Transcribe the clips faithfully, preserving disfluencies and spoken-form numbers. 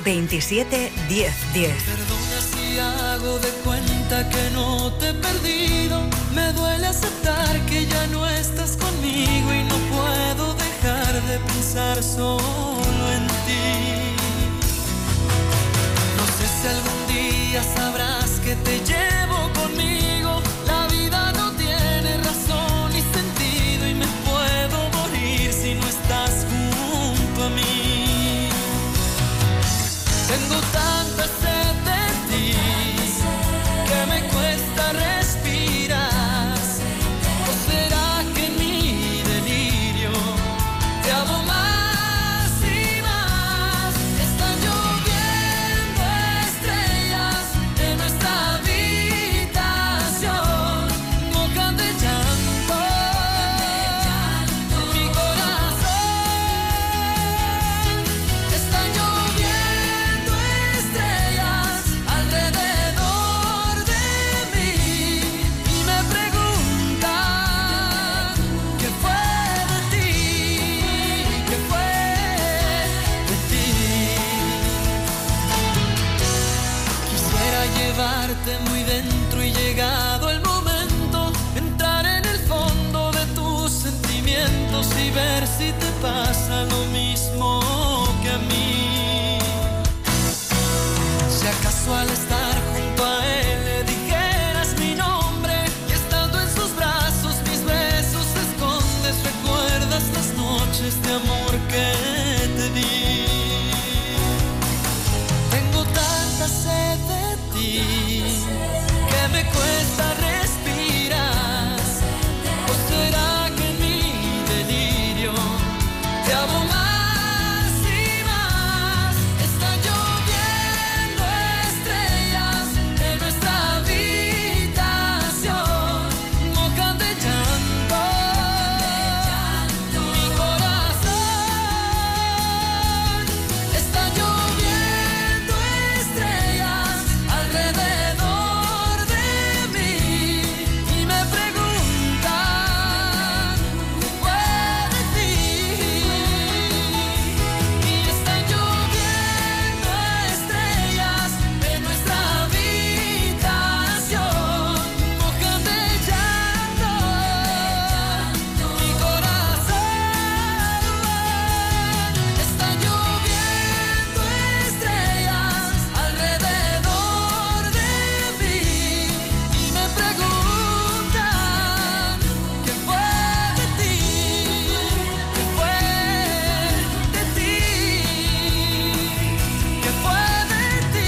veintisiete diez diez. Perdona si hago de cuenta que no te he perdido. Me duele aceptar que ya no estás conmigo y no puedo dejar de pensar solo en ti. No sé si algún día sabrás que te llevo conmigo. La vida no tiene razón ni sentido y me puedo morir si no estás junto a mí. Tengo tanta sed de ti que me cuesta respirar. ¿O será que en mi delirio te amo más y más? Están lloviendo estrellas en nuestra habitación, mojan de llanto mi corazón. Están lloviendo estrellas alrededor de mí y me preguntan qué fue de ti, qué fue de ti. Quisiera llevarte muy dentro y llegado el momento, entrar en el fondo de tus sentimientos y ver si te pasa lo mismo que a mí. Si acaso al estar junto a él le dijeras mi nombre y estando en sus brazos mis besos escondes, recuerdas las noches de amor que te di. Tengo tanta sed de ti que me cuesta respirar. ¿O será que en mi delirio te amo más y más? Están lloviendo estrellas en nuestra habitación, mojan de llanto mi corazón. Están lloviendo estrellas alrededor de mí y me preguntan qué fue de ti. Y están lloviendo estrellas en nuestra habitación, mojan de llanto mi corazón. Están lloviendo estrellas alrededor de mí y me preguntan qué fue de ti, qué fue de ti, qué fue de ti.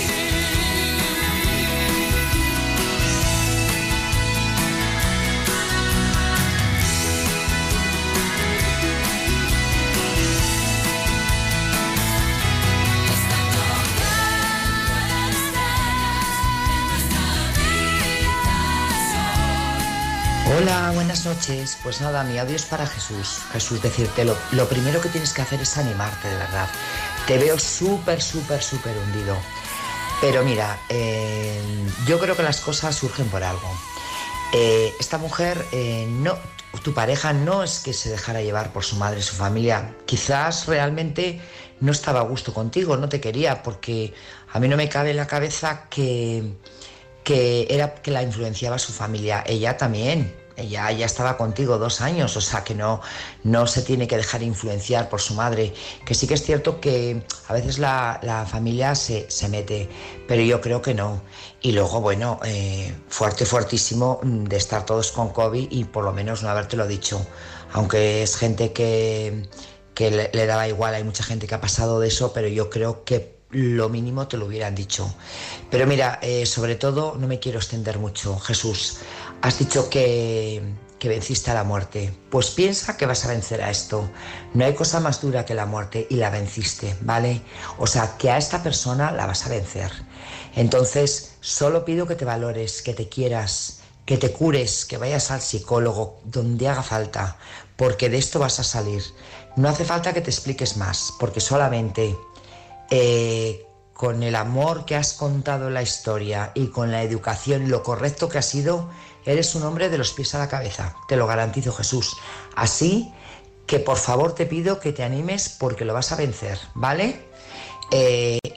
Hola, buenas noches. Pues nada, mi audio es para Jesús. Jesús, decirte, lo, lo primero que tienes que hacer es animarte, de verdad. Te veo súper, súper, súper hundido. Pero mira, eh, yo creo que las cosas surgen por algo. Eh, esta mujer, eh, no, tu pareja no es que se dejara llevar por su madre y su familia. Quizás realmente no estaba a gusto contigo, no te quería, porque a mí no me cabe en la cabeza que, que era que la influenciaba su familia. Ella también. Ella ya estaba contigo dos años, o sea que no, no se tiene que dejar influenciar por su madre. Que sí que es cierto que a veces la, la familia se, se mete, pero yo creo que no. Y luego, bueno, eh, fuerte, fuertísimo de estar todos con COVID y por lo menos no habértelo dicho. Aunque es gente que, que le, le daba igual, hay mucha gente que ha pasado de eso, pero yo creo que lo mínimo te lo hubieran dicho. Pero mira, eh, sobre todo, no me quiero extender mucho. Jesús, has dicho que, que venciste a la muerte. Pues piensa que vas a vencer a esto. No hay cosa más dura que la muerte y la venciste, ¿vale? O sea, que a esta persona la vas a vencer. Entonces, solo pido que te valores, que te quieras, que te cures, que vayas al psicólogo, donde haga falta, porque de esto vas a salir. No hace falta que te expliques más, porque solamente eh, con el amor que has contado en la historia y con la educación y lo correcto que has sido, eres un hombre de los pies a la cabeza, te lo garantizo, Jesús. Así que por favor te pido que te animes porque lo vas a vencer, ¿vale? Eh,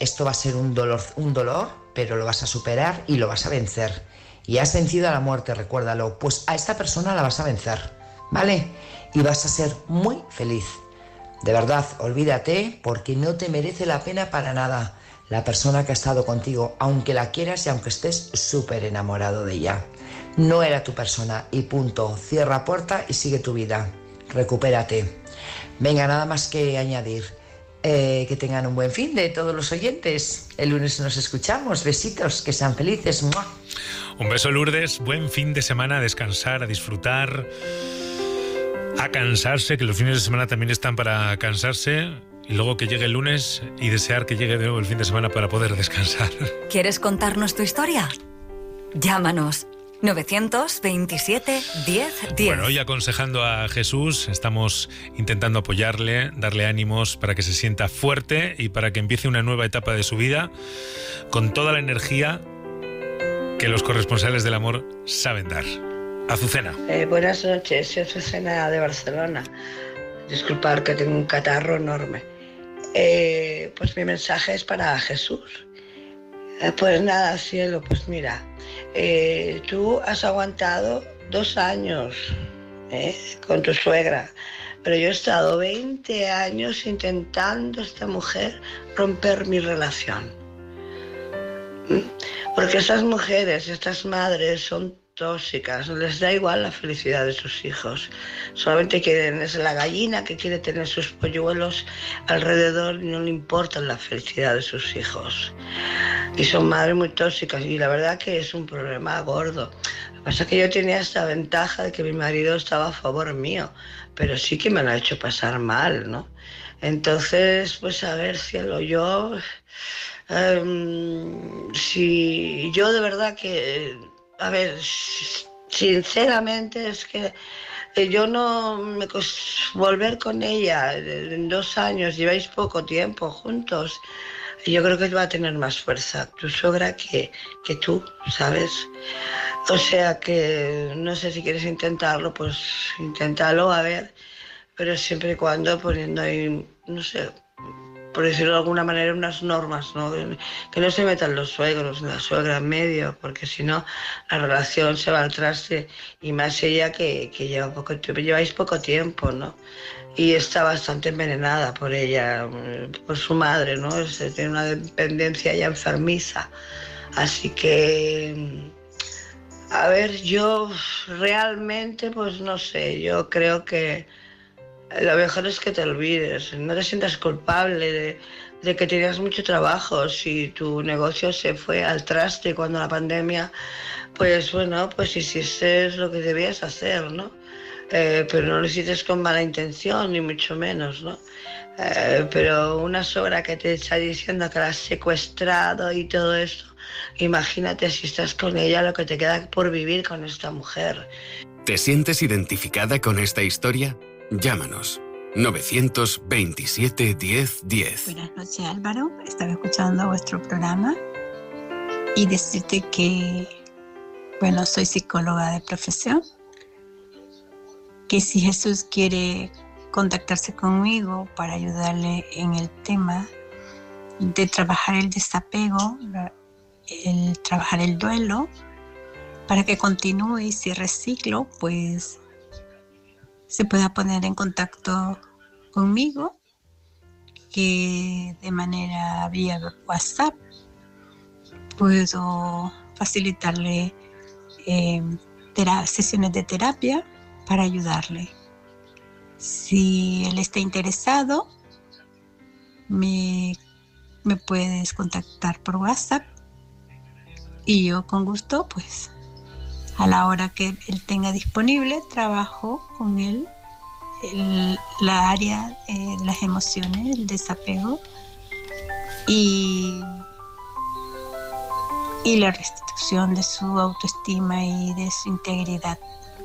esto va a ser un dolor, un dolor, pero lo vas a superar y lo vas a vencer. Y has vencido a la muerte, recuérdalo. Pues a esta persona la vas a vencer, ¿vale? Y vas a ser muy feliz. De verdad, olvídate, porque no te merece la pena para nada la persona que ha estado contigo, aunque la quieras y aunque estés súper enamorado de ella. No era tu persona y punto. Cierra puerta y sigue tu vida. Recupérate. Venga, nada más que añadir. Eh, que tengan un buen fin de todos los oyentes. El lunes nos escuchamos. Besitos, que sean felices. ¡Mua! Un beso, Lourdes. Buen fin de semana, a descansar, a disfrutar, a cansarse, que los fines de semana también están para cansarse. Y luego que llegue el lunes y desear que llegue de nuevo el fin de semana para poder descansar. ¿Quieres contarnos tu historia? Llámanos. novecientos veintisiete diez diez. Bueno, hoy aconsejando a Jesús, estamos intentando apoyarle, darle ánimos para que se sienta fuerte y para que empiece una nueva etapa de su vida con toda la energía que los corresponsales del amor saben dar. Azucena. Eh, buenas noches, soy Azucena de Barcelona. Disculpad que tengo un catarro enorme. Eh, pues mi mensaje es para Jesús. Eh, pues nada, cielo, pues mira, eh, tú has aguantado dos años eh, con tu suegra, pero yo he estado veinte años intentando esta mujer romper mi relación. ¿Mm? Porque estas mujeres, estas madres son tóxicas, les da igual la felicidad de sus hijos, solamente quieren, es la gallina que quiere tener sus polluelos alrededor y no le importa la felicidad de sus hijos. Y son madres muy tóxicas y la verdad que es un problema gordo. Lo que pasa es que yo tenía esta ventaja de que mi marido estaba a favor mío, pero sí que me lo ha hecho pasar mal, ¿no? Entonces, pues a ver, cielo, yo... Um, si yo de verdad que... A ver, sinceramente es que yo no me volver con ella en dos años, lleváis poco tiempo juntos, y yo creo que va a tener más fuerza tu suegra que, que tú, ¿sabes? O sea que no sé si quieres intentarlo, pues inténtalo, a ver, pero siempre y cuando poniendo ahí, no sé, por decirlo de alguna manera, unas normas, ¿no? Que no se metan los suegros, la suegra en medio, porque si no, la relación se va al traste, y más ella que, que lleva poco tiempo, lleváis poco tiempo, ¿no? Y está bastante envenenada por ella, por su madre, ¿no? Se tiene una dependencia ya enfermiza. Así que, a ver, yo realmente, pues no sé, yo creo que lo mejor es que te olvides, no te sientas culpable de, de que tenías mucho trabajo. Si tu negocio se fue al traste cuando la pandemia, pues bueno, pues hiciste lo que debías hacer, ¿no? Eh, pero no lo hiciste con mala intención, ni mucho menos, ¿no? Eh, pero una suegra que te está diciendo que la has secuestrado y todo esto, imagínate si estás con ella lo que te queda por vivir con esta mujer. ¿Te sientes identificada con esta historia? Llámanos. novecientos veintisiete diez diez. Buenas noches, Álvaro. Estaba escuchando vuestro programa y decirte que, bueno, soy psicóloga de profesión, que si Jesús quiere contactarse conmigo para ayudarle en el tema de trabajar el desapego, el trabajar el duelo, para que continúe y cierre ciclo, pues se pueda poner en contacto conmigo, que de manera vía WhatsApp puedo facilitarle eh, tera- sesiones de terapia para ayudarle. Si él está interesado, me, me puedes contactar por WhatsApp y yo con gusto, pues a la hora que él tenga disponible, trabajo con él el, la área de eh, las emociones, el desapego y, y la restitución de su autoestima y de su integridad.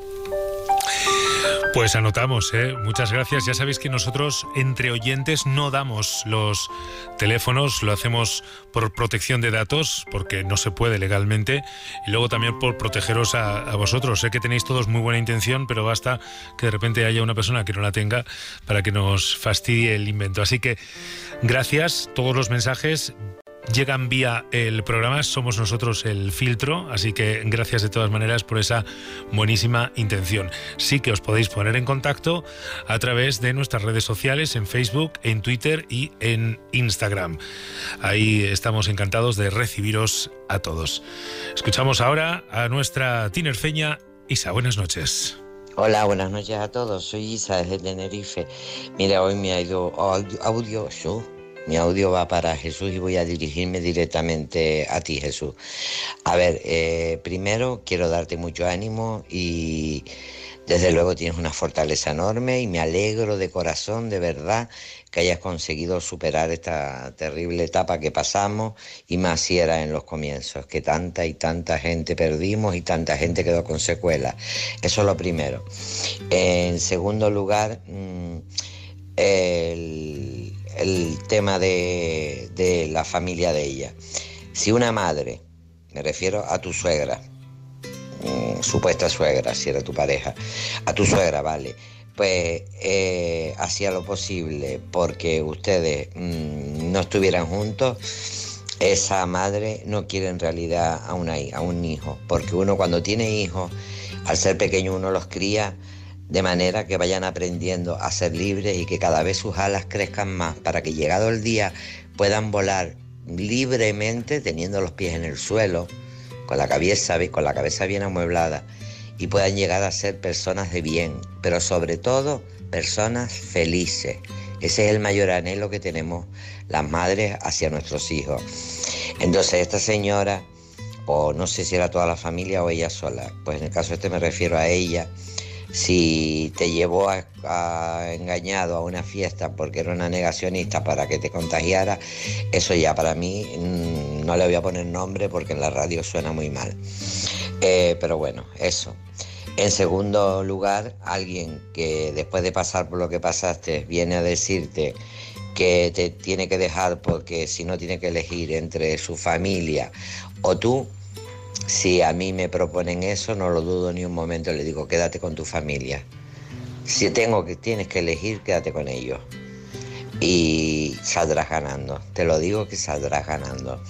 Pues anotamos, ¿eh? Muchas gracias. Ya sabéis que nosotros, entre oyentes, no damos los teléfonos, lo hacemos por protección de datos, porque no se puede legalmente, y luego también por protegeros a, a vosotros. Sé que tenéis todos muy buena intención, pero basta que de repente haya una persona que no la tenga para que nos fastidie el invento. Así que gracias, todos los mensajes llegan vía el programa, somos nosotros el filtro, así que gracias de todas maneras por esa buenísima intención. Sí que os podéis poner en contacto a través de nuestras redes sociales, en Facebook, en Twitter y en Instagram. Ahí estamos encantados de recibiros a todos. Escuchamos ahora a nuestra tinerfeña Isa. Buenas noches. Hola, buenas noches a todos. Soy Isa desde Tenerife. Mira, hoy mi audio, audio, audio show. Mi audio va para Jesús y voy a dirigirme directamente a ti, Jesús. A ver, eh, primero quiero darte mucho ánimo y desde luego tienes una fortaleza enorme y me alegro de corazón, de verdad, que hayas conseguido superar esta terrible etapa que pasamos, y más si era en los comienzos, que tanta y tanta gente perdimos y tanta gente quedó con secuelas. Eso es lo primero. En segundo lugar, el, el tema de, de la familia de ella. Si una madre, me refiero a tu suegra, supuesta suegra, si era tu pareja, a tu suegra, vale, pues eh, hacía lo posible porque ustedes mmm, no estuvieran juntos, esa madre no quiere en realidad a, una, a un hijo, porque uno cuando tiene hijos, al ser pequeño uno los cría de manera que vayan aprendiendo a ser libres y que cada vez sus alas crezcan más para que llegado el día puedan volar libremente teniendo los pies en el suelo, con la cabeza, con la cabeza bien amueblada, y puedan llegar a ser personas de bien, pero sobre todo personas felices. Ese es el mayor anhelo que tenemos las madres hacia nuestros hijos. Entonces esta señora, o no sé si era toda la familia o ella sola, pues en el caso este me refiero a ella, si te llevó a, a engañado a una fiesta porque era una negacionista para que te contagiara, eso ya para mí mmm, no le voy a poner nombre porque en la radio suena muy mal. Eh, pero bueno, eso. En segundo lugar, alguien que después de pasar por lo que pasaste viene a decirte que te tiene que dejar porque si no tiene que elegir entre su familia o tú. Si a mí me proponen eso, no lo dudo ni un momento, le digo, quédate con tu familia. Si tengo que, tienes que elegir, quédate con ellos. Y saldrás ganando, te lo digo que saldrás ganando.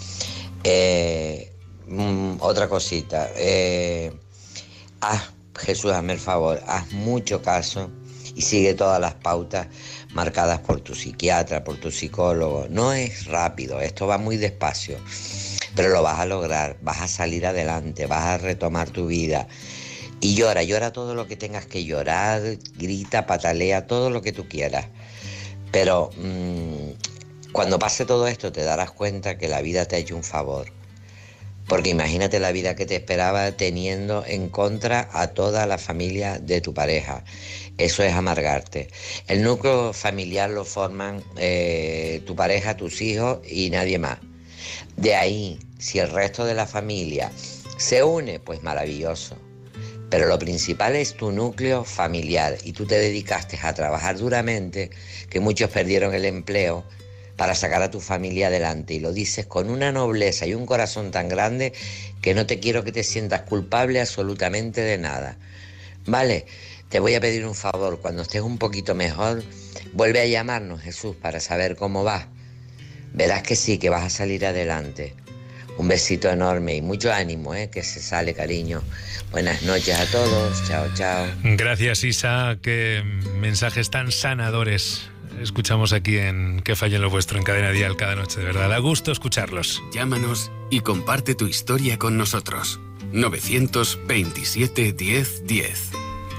Eh, mm, otra cosita, eh, haz, Jesús, hazme el favor, haz mucho caso y sigue todas las pautas marcadas por tu psiquiatra, por tu psicólogo. No es rápido, esto va muy despacio. Pero lo vas a lograr, vas a salir adelante, vas a retomar tu vida. Y llora, llora todo lo que tengas que llorar, grita, patalea, todo lo que tú quieras. Pero mmm, cuando pase todo esto te darás cuenta que la vida te ha hecho un favor. Porque imagínate la vida que te esperaba teniendo en contra a toda la familia de tu pareja. Eso es amargarte. El núcleo familiar lo forman eh, tu pareja, tus hijos y nadie más. De ahí, si el resto de la familia se une, pues maravilloso. Pero lo principal es tu núcleo familiar y tú te dedicaste a trabajar duramente, que muchos perdieron el empleo, para sacar a tu familia adelante. Y lo dices con una nobleza y un corazón tan grande que no te quiero que te sientas culpable absolutamente de nada. Vale, te voy a pedir un favor, cuando estés un poquito mejor, vuelve a llamarnos, Jesús, para saber cómo vas. Verás que sí, que vas a salir adelante. Un besito enorme y mucho ánimo, ¿eh? Que se sale, cariño. Buenas noches a todos. Chao, chao. Gracias, Isa. Qué mensajes tan sanadores escuchamos aquí en Que falle en lo vuestro, en Cadena Dial, cada noche. De verdad, da gusto escucharlos. Llámanos y comparte tu historia con nosotros. novecientos veintisiete diez diez.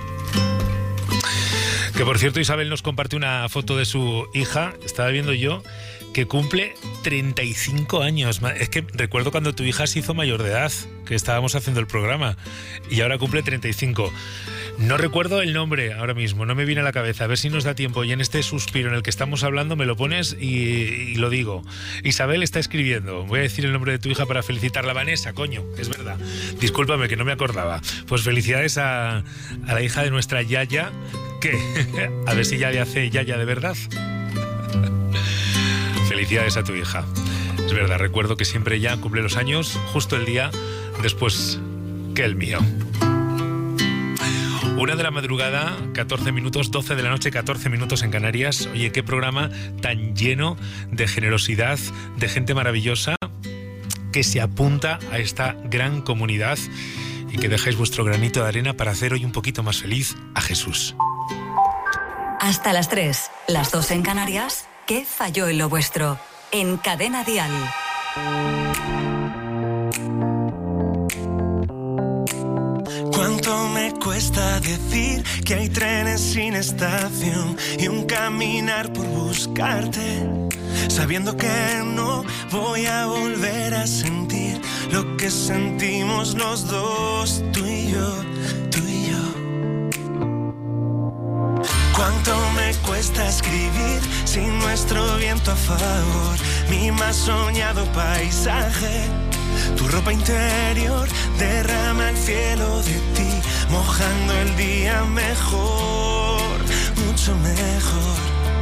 Que por cierto, Isabel nos comparte una foto de su hija. Estaba viendo yo que cumple treinta y cinco años. Es que recuerdo cuando tu hija se hizo mayor de edad, que estábamos haciendo el programa, y ahora cumple treinta y cinco. No recuerdo el nombre ahora mismo, no me viene a la cabeza. A ver si nos da tiempo y en este suspiro en el que estamos hablando me lo pones y, y lo digo. Isabel está escribiendo. Voy a decir el nombre de tu hija para felicitarla. Vanessa, coño, es verdad. Discúlpame que no me acordaba. Pues felicidades a, a la hija de nuestra Yaya, que a ver si ya le hace Yaya de verdad. Felicidades a tu hija. Es verdad, recuerdo que siempre ella cumple los años justo el día después que el mío. Una de la madrugada, catorce minutos, doce de la noche, catorce minutos en Canarias. Oye, qué programa tan lleno de generosidad, de gente maravillosa que se apunta a esta gran comunidad y que dejáis vuestro granito de arena para hacer hoy un poquito más feliz a Jesús. Hasta las tres, las dos en Canarias. ¿Qué falló en lo vuestro? En Cadena Dial. ¿Cuánto me cuesta decir que hay trenes sin estación y un caminar por buscarte? Sabiendo que no voy a volver a sentir lo que sentimos los dos, tú y yo, tú y yo. Cuánto me cuesta escribir sin nuestro viento a favor, mi más soñado paisaje. Tu ropa interior derrama el cielo de ti, mojando el día mejor, mucho mejor.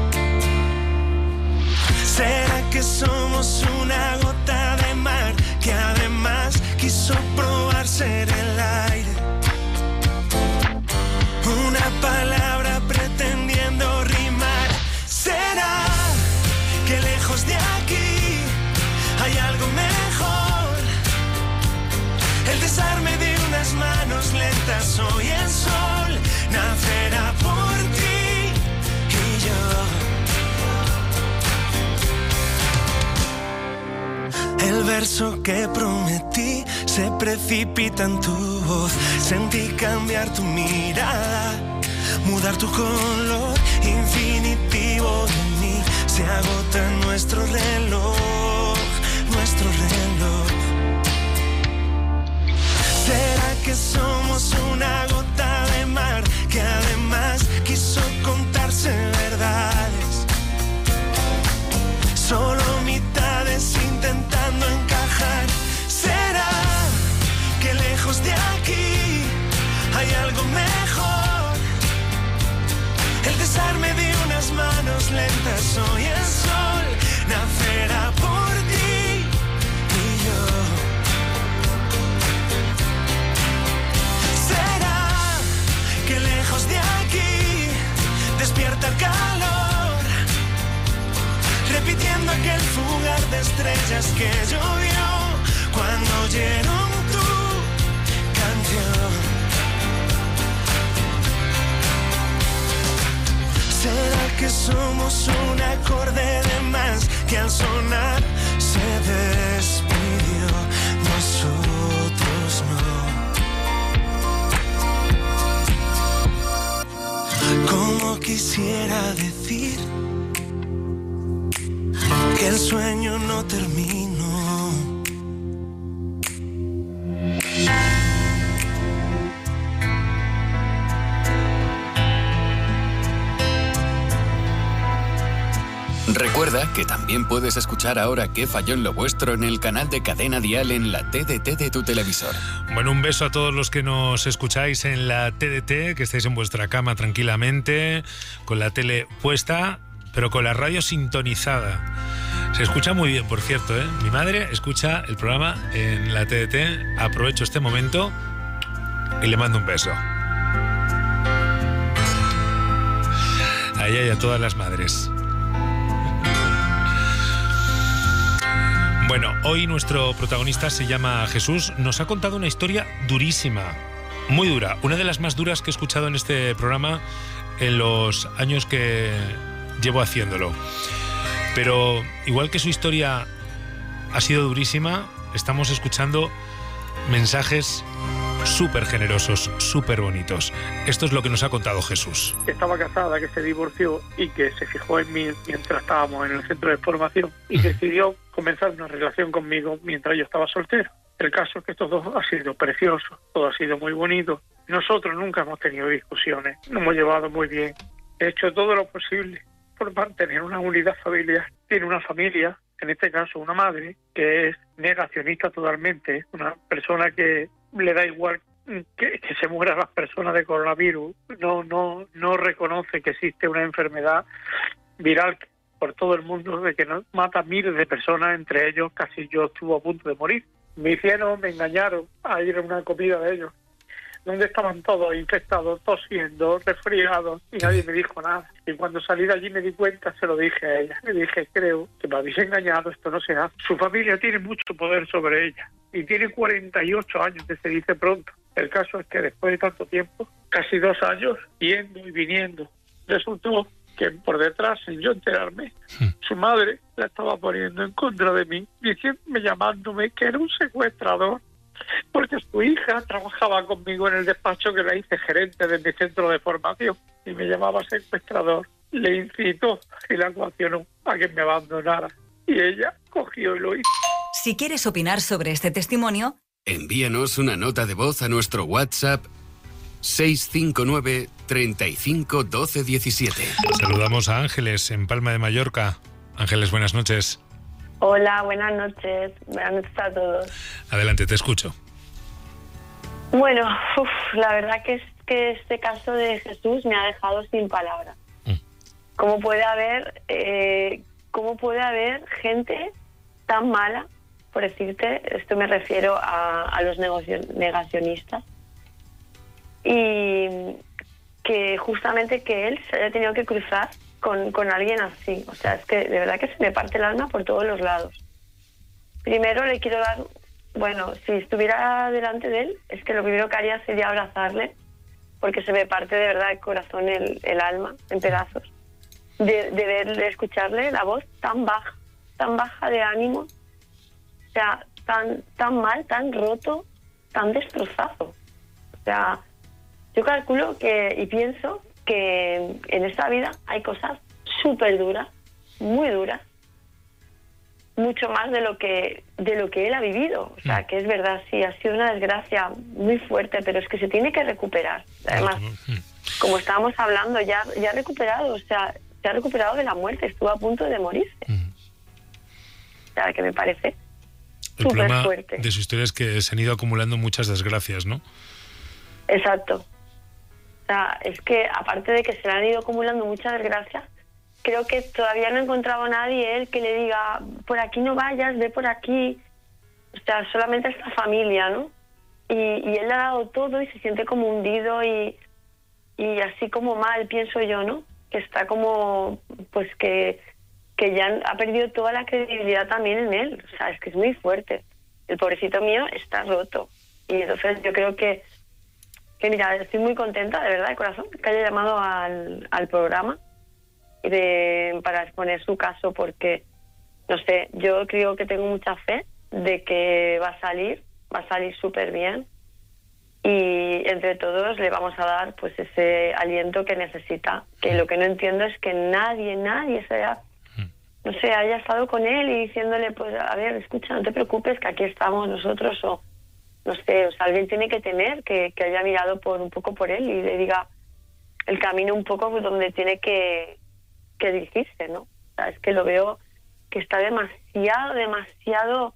¿Será que somos una gota de mar que además quiso probar ser el aire? Una palabra pretendiendo rimar. ¿Será que lejos de aquí hay algo mejor? El desarme de unas manos lentas, hoy el sol nacerá por ti y yo. El verso que prometí se precipita en tu voz. Sentí cambiar tu mirada, mudar tu color infinitivo de mí. Se agota nuestro reloj, nuestro reloj. ¿Será que somos una gota de mar que además quiso contarse verdades? Solo mitades intentando encajar. ¿Será que lejos de aquí hay algo mejor? El desarme de unas manos lentas, hoy el sol nacerá por ti y yo. ¿Será que lejos de aquí despierta el calor, repitiendo aquel fugar de estrellas que llovió cuando oyeron tu canción? ¿Será que somos un acorde de más que al sonar se despidió? Nosotros no. Como quisiera decir que el sueño no terminó. Recuerda que también puedes escuchar ahora Qué falló en lo vuestro en el canal de Cadena Dial en la T D T de tu televisor. Bueno, un beso a todos los que nos escucháis en la T D T, que estáis en vuestra cama tranquilamente, con la tele puesta, pero con la radio sintonizada. Se escucha muy bien, por cierto, ¿eh? Mi madre escucha el programa en la T D T. Aprovecho este momento y le mando un beso. Ahí hay a todas las madres. Bueno, hoy nuestro protagonista se llama Jesús. Nos ha contado una historia durísima, muy dura, una de las más duras que he escuchado en este programa en los años que llevo haciéndolo. Pero igual que su historia ha sido durísima, estamos escuchando mensajes súper generosos, súper bonitos. Esto es lo que nos ha contado Jesús. Estaba casada, que se divorció y que se fijó en mí mientras estábamos en el centro de formación y decidió comenzar una relación conmigo mientras yo estaba soltero. El caso es que estos dos ha sido precioso, todo ha sido muy bonito. Nosotros nunca hemos tenido discusiones, nos hemos llevado muy bien. He hecho todo lo posible por mantener una unidad familiar. Tiene una familia, en este caso una madre, que es negacionista totalmente, una persona que le da igual que, que se mueran las personas de coronavirus, no, no, no reconoce que existe una enfermedad viral por todo el mundo de que nos mata miles de personas, entre ellos casi yo estuve a punto de morir. Me hicieron, me engañaron a ir a una comida de ellos. donde estaban todos infectados, tosiendo, resfriados, y nadie me dijo nada. Y cuando salí de allí me di cuenta, se lo dije a ella. Le dije, creo que me habéis engañado, esto no se hace. Su familia tiene mucho poder sobre ella, y tiene cuarenta y ocho años, que se dice pronto. El caso es que después de tanto tiempo, casi dos años, yendo y viniendo, resultó que por detrás, sin yo enterarme, su madre la estaba poniendo en contra de mí, diciéndome, llamándome que era un secuestrador, porque su hija trabajaba conmigo en el despacho que la hice gerente de mi centro de formación y me llamaba secuestrador. Le incitó y la coaccionó a que me abandonara y ella cogió y lo hizo. Si quieres opinar sobre este testimonio, envíanos una nota de voz a nuestro WhatsApp seis cinco nueve, treinta y cinco, doce, diecisiete. Saludamos a Ángeles en Palma de Mallorca. Ángeles, buenas noches. Hola, buenas noches. Buenas noches a todos. Adelante, te escucho. Bueno, uf, la verdad que es que este caso de Jesús me ha dejado sin palabras. Mm. ¿Cómo puede haber, eh, cómo puede haber gente tan mala, por decirte, esto me refiero a, a los negacionistas, y que justamente que él se haya tenido que cruzar Con, con alguien así? O sea, es que de verdad que se me parte el alma por todos los lados. Primero le quiero dar, bueno, si estuviera delante de él, es que lo primero que haría sería abrazarle, porque se me parte de verdad el corazón, el, el alma en pedazos, de, de verle, de escucharle la voz tan baja, tan baja de ánimo, o sea, tan, tan mal, tan roto, tan destrozado. O sea, yo calculo que y pienso que en esta vida hay cosas súper duras, muy duras, mucho más de lo que de lo que él ha vivido. O sea, que es verdad, sí, ha sido una desgracia muy fuerte, pero es que se tiene que recuperar. Además, como estábamos hablando, ya, ya ha recuperado, o sea, se ha recuperado de la muerte, estuvo a punto de morirse. O sea, que me parece súper fuerte. De su historia es que se han ido acumulando muchas desgracias, ¿no? Exacto. O sea, es que aparte de que se le han ido acumulando muchas desgracias, creo que todavía no he encontrado a nadie él que le diga, por aquí no vayas, ve por aquí. O sea, solamente esta familia, ¿no? Y, y él le ha dado todo y se siente como hundido y, y así como mal, pienso yo, ¿no? Que está como, pues que, que ya ha perdido toda la credibilidad también en él. O sea, es que es muy fuerte. El pobrecito mío está roto. Y entonces yo creo que que mira, estoy muy contenta, de verdad, de corazón, que haya llamado al, al programa de, para exponer su caso, porque, no sé, yo creo que tengo mucha fe de que va a salir, va a salir súper bien, y entre todos le vamos a dar pues ese aliento que necesita, que lo que no entiendo es que nadie, nadie se haya, no sé, haya estado con él y diciéndole, pues, a ver, escucha, no te preocupes, que aquí estamos nosotros, o no sé, o sea, alguien tiene que tener que, que haya mirado por un poco por él y le diga el camino un poco donde tiene que, que dirigirse, ¿no? O sea, es que lo veo que está demasiado, demasiado,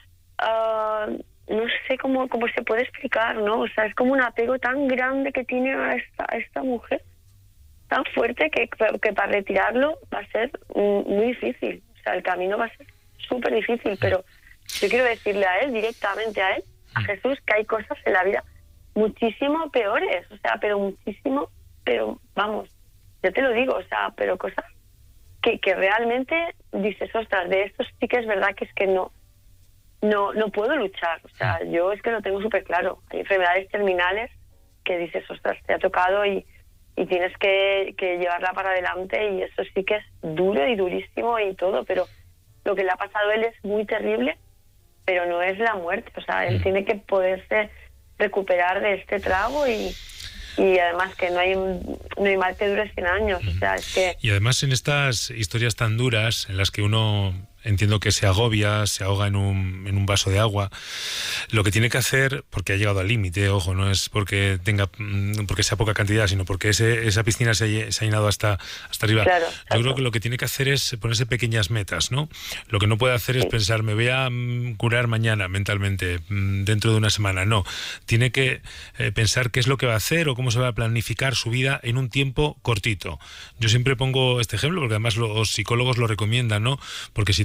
uh, no sé cómo, cómo se puede explicar, ¿no? O sea, es como un apego tan grande que tiene a esta, a esta mujer, tan fuerte que, que para retirarlo va a ser muy difícil. O sea, el camino va a ser súper difícil, pero yo quiero decirle a él, directamente a él, a Jesús, que hay cosas en la vida muchísimo peores, o sea, pero muchísimo, pero vamos, yo te lo digo, o sea, pero cosas que, que realmente dices, ostras, de esto sí que es verdad que es que no, no, no puedo luchar, o sea, yo es que lo tengo súper claro, hay enfermedades terminales que dices, ostras, te ha tocado y, y tienes que, que llevarla para adelante y eso sí que es duro y durísimo y todo, pero lo que le ha pasado a él es muy terrible, pero no es la muerte, o sea, él mm. tiene que poderse recuperar de este trago y, y además que no hay, no hay mal que dure cien años, mm. o sea, es que... Y además en estas historias tan duras en las que uno, entiendo que se agobia, se ahoga en un, en un vaso de agua, lo que tiene que hacer, porque ha llegado al límite, ojo, no es porque tenga porque sea poca cantidad, sino porque ese, esa piscina se, se ha llenado hasta, hasta arriba. Claro, yo creo que lo que tiene que hacer es ponerse pequeñas metas, ¿no? Lo que no puede hacer sí. es pensar, me voy a um, curar mañana mentalmente, um, dentro de una semana. No, tiene que eh, pensar qué es lo que va a hacer o cómo se va a planificar su vida en un tiempo cortito. Yo siempre pongo este ejemplo porque además los psicólogos lo recomiendan, ¿no? Porque si te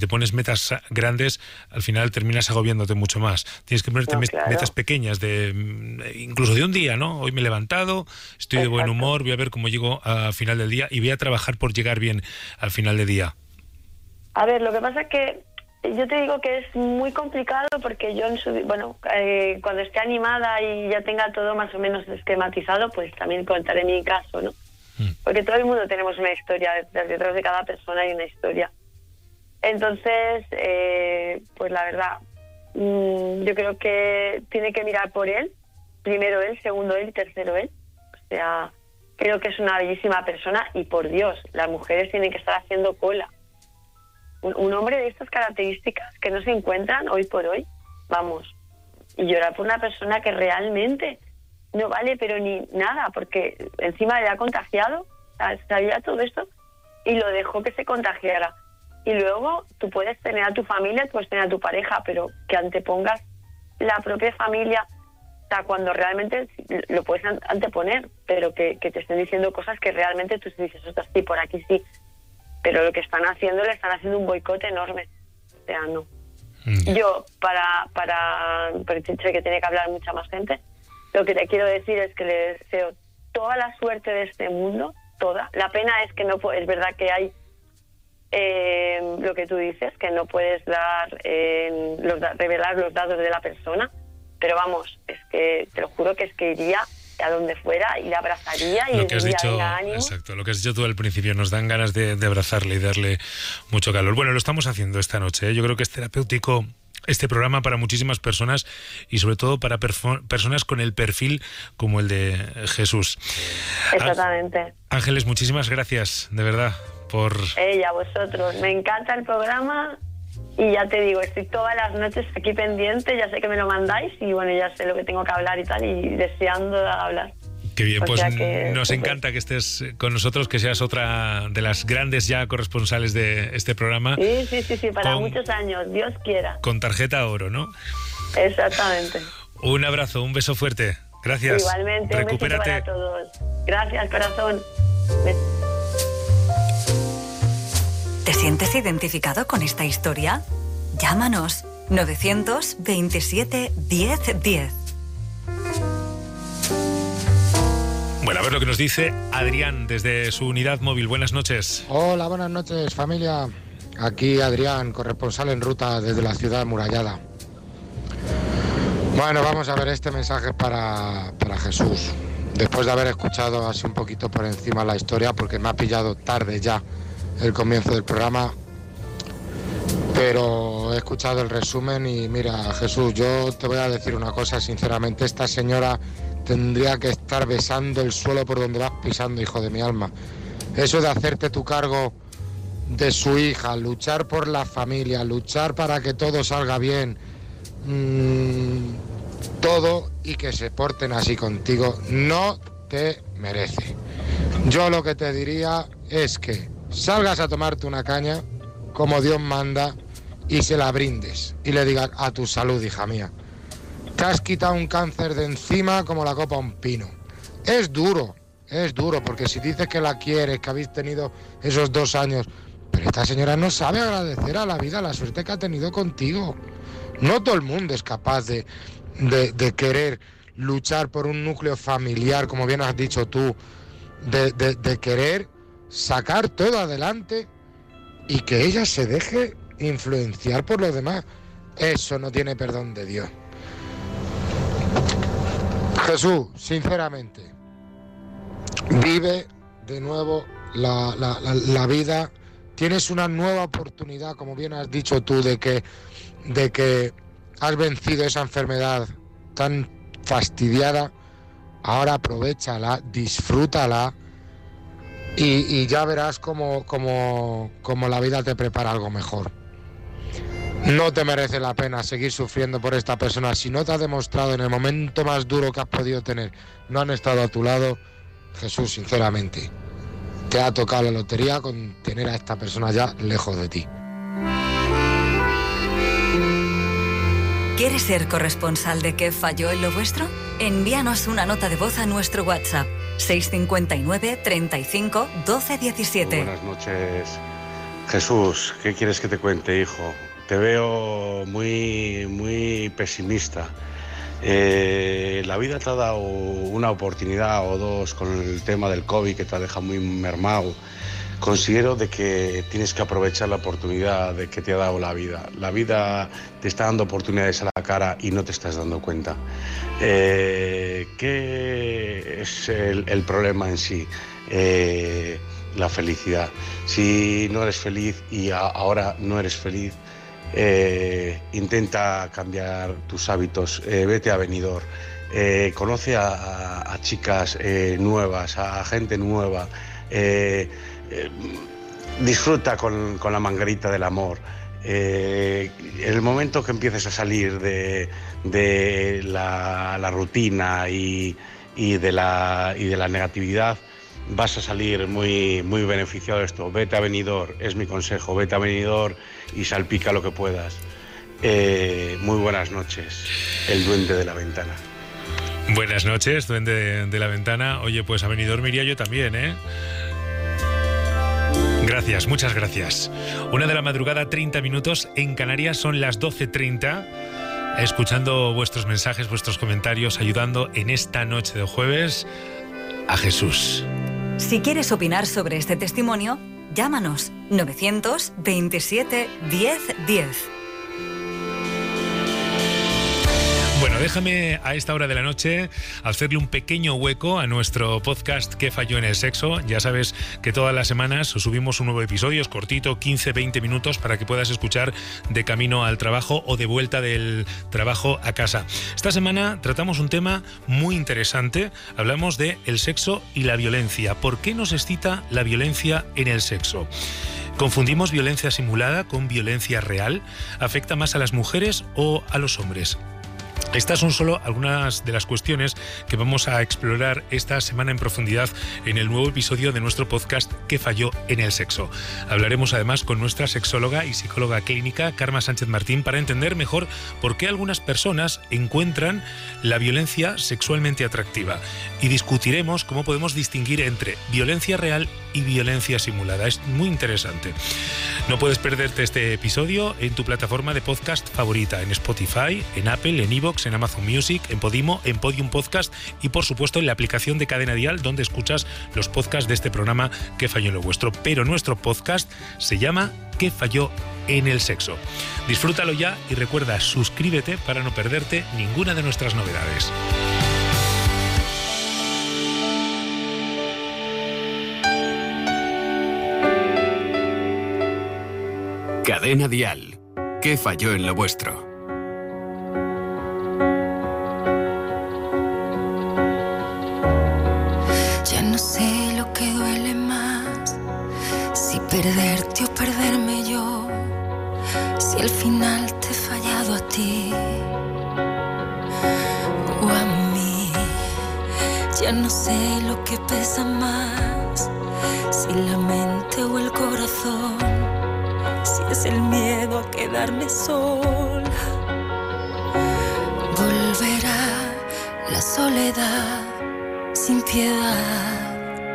pones metas grandes, al final terminas agobiándote mucho más. Tienes que ponerte No, met- claro. metas pequeñas, de incluso de un día, ¿no? Hoy me he levantado, estoy de buen Exacto. humor, voy a ver cómo llego a final del día y voy a trabajar por llegar bien al final del día. A ver, lo que pasa es que yo te digo que es muy complicado porque yo, en su, bueno, eh, cuando esté animada y ya tenga todo más o menos esquematizado, pues también contaré mi caso, ¿no? Mm. Porque todo el mundo tenemos una historia, detrás de cada persona hay una historia. Entonces, eh, pues la verdad, mmm, yo creo que tiene que mirar por él, primero él, segundo él y tercero él. O sea, creo que es una bellísima persona y por Dios, las mujeres tienen que estar haciendo cola. Un, un hombre de estas características que no se encuentran hoy por hoy, vamos, y llorar por una persona que realmente no vale pero ni nada, porque encima le ha contagiado, sabía todo esto y lo dejó que se contagiara. Y luego tú puedes tener a tu familia, puedes tener a tu pareja, pero que antepongas la propia familia, o sea, cuando realmente lo puedes anteponer, pero que, que te estén diciendo cosas que realmente tú dices, ostras, sí, por aquí sí. Pero lo que están haciendo, le están haciendo un boicot enorme. O sea, no. Mm. Yo, para, para, porque sé que tiene que hablar mucha más gente, lo que te quiero decir es que le deseo toda la suerte de este mundo, toda. La pena es que no, es verdad que hay eh, lo que tú dices, que no puedes dar, eh, los, revelar los datos de la persona, pero vamos, es que te lo juro que es que iría a donde fuera y le abrazaría y lo le que has diría, dicho, venga, ánimo. exacto, lo que has dicho tú al principio, nos dan ganas de, de abrazarle y darle mucho calor. Bueno, lo estamos haciendo esta noche, ¿eh? Yo creo que es terapéutico este programa para muchísimas personas y sobre todo para perfo- personas con el perfil como el de Jesús. Exactamente. Ángeles, muchísimas gracias, de verdad, por... Ella, vosotros. Me encanta el programa y ya te digo, estoy todas las noches aquí pendiente, ya sé que me lo mandáis y bueno, ya sé lo que tengo que hablar y tal y deseando hablar. Qué bien, O pues sea que, nos pues, encanta que estés con nosotros, que seas otra de las grandes ya corresponsales de este programa. Sí, sí, sí, sí, para con, muchos años, Dios quiera. Con tarjeta oro, ¿no? Exactamente. Un abrazo, un beso fuerte. Gracias. Igualmente, recupérate. Un besito para todos. Gracias, corazón. ¿Te sientes identificado con esta historia? Llámanos novecientos veintisiete diez diez. Bueno, a ver lo que nos dice Adrián desde su unidad móvil. Buenas noches. Hola, buenas noches, familia. Aquí Adrián, corresponsal en ruta desde la ciudad amurallada. Bueno, vamos a ver este mensaje para, para Jesús. Después de haber escuchado así un poquito por encima la historia, porque me ha pillado tarde ya el comienzo del programa, pero he escuchado el resumen y mira, Jesús, yo te voy a decir una cosa, sinceramente, esta señora tendría que estar besando el suelo por donde vas pisando, hijo de mi alma. Eso de hacerte tu cargo de su hija, luchar por la familia, luchar para que todo salga bien, mmm, todo, y que se porten así contigo, no te merece. Yo lo que te diría es que salgas a tomarte una caña, como Dios manda, y se la brindes, y le digas a tu salud, hija mía. Te has quitado un cáncer de encima como la copa a un pino. Es duro, es duro, porque si dices que la quieres, que habéis tenido esos dos años, pero esta señora no sabe agradecer a la vida la suerte que ha tenido contigo. No todo el mundo es capaz de, de, de querer luchar por un núcleo familiar, como bien has dicho tú, de, de, de querer sacar todo adelante y que ella se deje influenciar por los demás. Eso no tiene perdón de Dios. Jesús, sinceramente, vive de nuevo la, la, la, la vida. Tienes una nueva oportunidad, como bien has dicho tú, de que, de que has vencido esa enfermedad tan fastidiada. Ahora aprovéchala, disfrútala y, y ya verás cómo, cómo, cómo la vida te prepara algo mejor. No te merece la pena seguir sufriendo por esta persona. Si no te ha demostrado en el momento más duro que has podido tener, no han estado a tu lado, Jesús, sinceramente, te ha tocado la lotería con tener a esta persona ya lejos de ti. ¿Quieres ser corresponsal de qué falló en lo vuestro? Envíanos una nota de voz a nuestro WhatsApp seiscientos cincuenta y nueve, treinta y cinco, doce diecisiete. Buenas noches, Jesús, ¿qué quieres que te cuente, hijo? Te veo muy, muy pesimista. Eh, la vida te ha dado una oportunidad o dos con el tema del COVID que te ha dejado muy mermado. Considero de que tienes que aprovechar la oportunidad de que te ha dado la vida. La vida te está dando oportunidades a la cara y no te estás dando cuenta. Eh, ¿Qué es el, el problema en sí? Eh, la felicidad. Si no eres feliz y a, ahora no eres feliz, eh, intenta cambiar tus hábitos, eh, vete a Benidorm, eh, conoce a, a, a chicas eh, nuevas, a gente nueva, eh, eh, disfruta con, con la manguerita del amor. Eh, en el momento que empieces a salir de, de la, la rutina y, y, de la, y de la negatividad, vas a salir muy, muy beneficiado de esto. Vete a Benidorm, es mi consejo, vete a Benidorm y salpica lo que puedas. Eh, muy buenas noches, el duende de la ventana. Buenas noches, duende de, de la ventana. Oye, pues a Benidorm iría yo también, ¿eh? Gracias, muchas gracias. Una de la madrugada, treinta minutos, en Canarias son las doce treinta. Escuchando vuestros mensajes, vuestros comentarios, ayudando en esta noche de jueves a Jesús. Si quieres opinar sobre este testimonio, llámanos novecientos veintisiete diez diez. Bueno, déjame a esta hora de la noche hacerle un pequeño hueco a nuestro podcast ¿Qué falló en el sexo? Ya sabes que todas las semanas os subimos un nuevo episodio, es cortito, quince a veinte minutos, para que puedas escuchar de camino al trabajo o de vuelta del trabajo a casa. Esta semana tratamos un tema muy interesante, hablamos de el sexo y la violencia. ¿Por qué nos excita la violencia en el sexo? ¿Confundimos violencia simulada con violencia real? ¿Afecta más a las mujeres o a los hombres? Estas son solo algunas de las cuestiones que vamos a explorar esta semana en profundidad en el nuevo episodio de nuestro podcast ¿Qué falló en el sexo? Hablaremos además con nuestra sexóloga y psicóloga clínica Carmen Sánchez Martín para entender mejor por qué algunas personas encuentran la violencia sexualmente atractiva, y discutiremos cómo podemos distinguir entre violencia real y violencia simulada. Es muy interesante. No puedes perderte este episodio en tu plataforma de podcast favorita, en Spotify, en Apple, en iVoox, en Amazon Music, en Podimo, en Podium Podcast y por supuesto en la aplicación de Cadena Dial, donde escuchas los podcasts de este programa ¿Qué falló en lo vuestro? Pero nuestro podcast se llama ¿Qué falló en el sexo? Disfrútalo ya y recuerda, suscríbete para no perderte ninguna de nuestras novedades. Cadena Dial. ¿Qué falló en lo vuestro? Ya no sé lo que duele más, si perderte o perderme yo, si al final te he fallado a ti o a mí. Ya no sé lo que pesa más, si la mente o el corazón, si es el miedo a quedarme sola. Volverá la soledad sin piedad,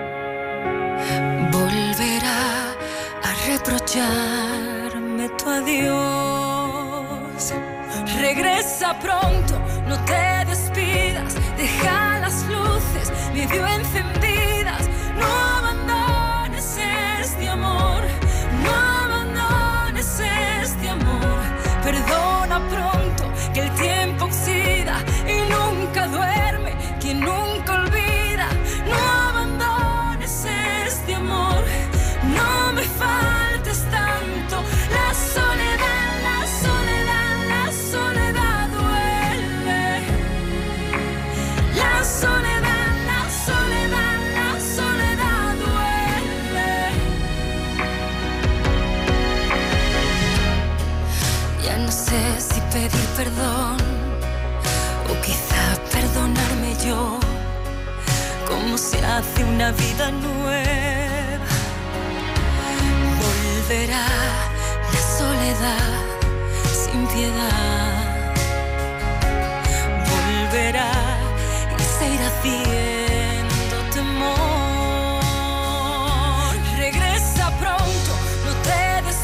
volverá a reprocharme tu adiós. Regresa pronto, no te despidas, deja las luces medio encendidas, no abandones este amor, no abandones este amor. Perdona pronto, que el tiempo oxida y nunca duerme quien nunca olvida. No abandones este amor, no me faltes tanto. La soledad, la soledad, la soledad duele. La soledad, la soledad, la soledad duele. Ya no sé si pedir perdón o quizá perdonarme yo. ¿Cómo se hace una vida nueva? Volverá la soledad sin piedad, volverá y se irá haciendo temor. Regresa pronto, no te des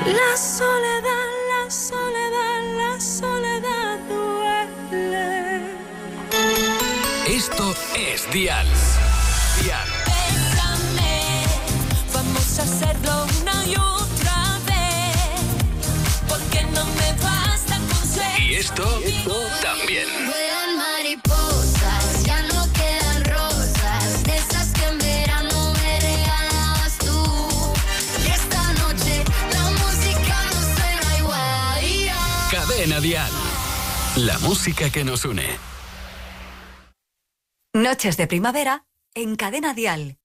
La soledad, la soledad, la soledad duele. Esto es Dial. Dial. Bésame, vamos a hacerlo una y otra vez, porque no me basta con ser. Y esto, y esto también. Vuelan mariposas, ya no quedan rosas, de esas que en verano me regalabas tú. Y esta noche la música no suena igual. Cadena Dial. La música que nos une. Noches de primavera en Cadena Dial.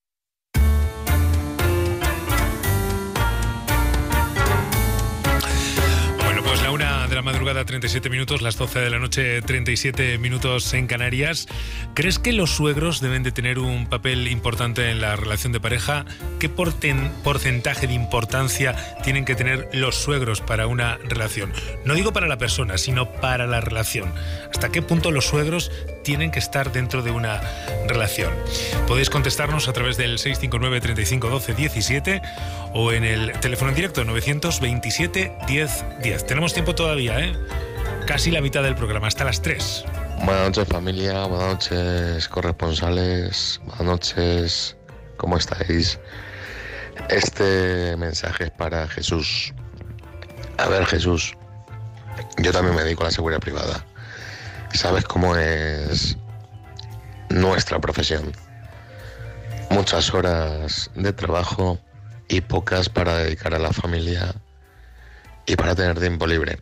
Bueno, pues la una de la madrugada, treinta y siete minutos, las doce de la noche, treinta y siete minutos en Canarias. ¿Crees que los suegros deben de tener un papel importante en la relación de pareja? ¿Qué porten, porcentaje de importancia tienen que tener los suegros para una relación? No digo para la persona, sino para la relación. ¿Hasta qué punto los suegros tienen que estar dentro de una relación? Podéis contestarnos a través del seis cinco nueve, treinta y cinco, doce, diecisiete o en el teléfono en directo novecientos veintisiete, diez, diez. Tenemos tiempo todavía, ¿eh? Casi la mitad del programa, hasta las tres. Buenas noches, familia, buenas noches, corresponsales, buenas noches, ¿cómo estáis? Este mensaje es para Jesús. A ver, Jesús, yo también me dedico a la seguridad privada. ¿Sabes cómo es nuestra profesión? Muchas horas de trabajo y pocas para dedicar a la familia y para tener tiempo libre.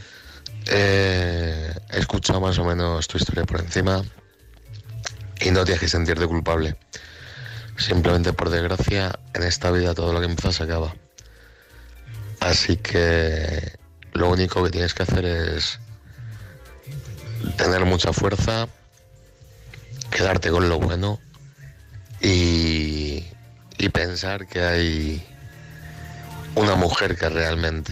Eh, he escuchado más o menos tu historia por encima y no tienes que sentirte culpable. Simplemente, por desgracia, en esta vida todo lo que empieza se acaba. Así que lo único que tienes que hacer es tener mucha fuerza, quedarte con lo bueno y, y pensar que hay una mujer que realmente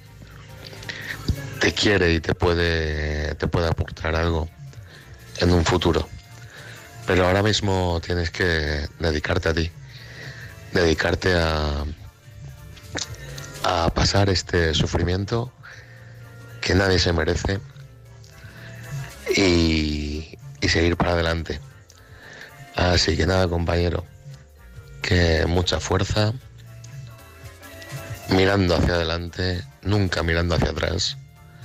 te quiere y te puede, te puede aportar algo en un futuro. Pero ahora mismo tienes que dedicarte a ti, dedicarte a, a pasar este sufrimiento que nadie se merece y, y seguir para adelante. Así que nada, compañero, que mucha fuerza, mirando hacia adelante, nunca mirando hacia atrás.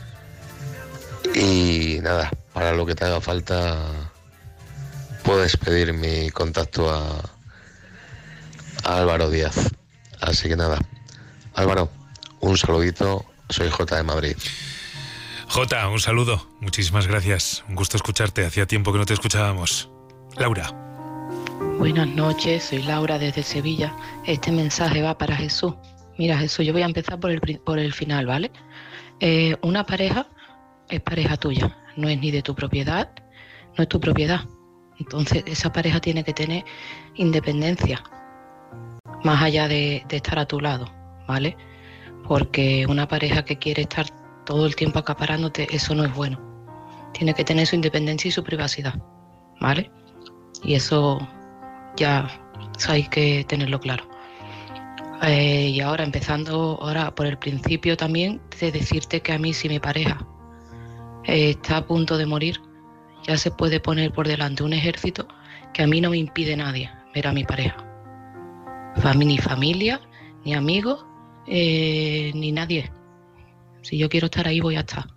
Y nada, para lo que te haga falta puedes pedir mi contacto a, a Álvaro Díaz. Así que nada, Álvaro, un saludito, soy J de Madrid. Jota, un saludo, muchísimas gracias, un gusto escucharte, hacía tiempo que no te escuchábamos. Laura. Buenas noches, soy Laura desde Sevilla. Este mensaje va para Jesús. Mira, Jesús, yo voy a empezar por el, por el final, ¿vale? Eh, una pareja es pareja tuya, no es ni de tu propiedad, no es tu propiedad. Entonces, esa pareja tiene que tener independencia, más allá de, de estar a tu lado, ¿vale? Porque una pareja que quiere estar todo el tiempo acaparándote, eso no es bueno. Tiene que tener su independencia y su privacidad, ¿vale? Y eso ya hay que tenerlo claro. Eh, y ahora, empezando ahora por el principio también, de decirte que a mí, si mi pareja eh, está a punto de morir, ya se puede poner por delante un ejército que a mí no me impide nadie ver a mi pareja. Fam- ni familia, ni amigos, eh, ni nadie. Si yo quiero estar ahí, voy a estar.